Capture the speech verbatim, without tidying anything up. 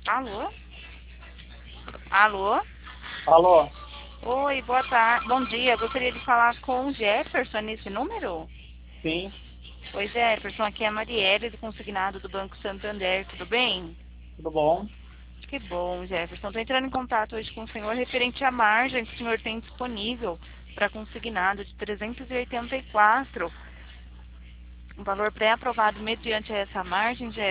Alô? Alô? Alô? Oi, boa tarde. Bom dia. Gostaria de falar com o Jefferson nesse número? Sim, Oi, Jefferson. Aqui é a Marielle, do consignado do Banco Santander. Tudo bem? tudo bom? Que bom, Jefferson. Estou entrando em contato hoje com o senhor referente à margem que o senhor tem disponível para consignado de trezentos e oitenta e quatro. Um valor pré-aprovado mediante essa margem, Jefferson.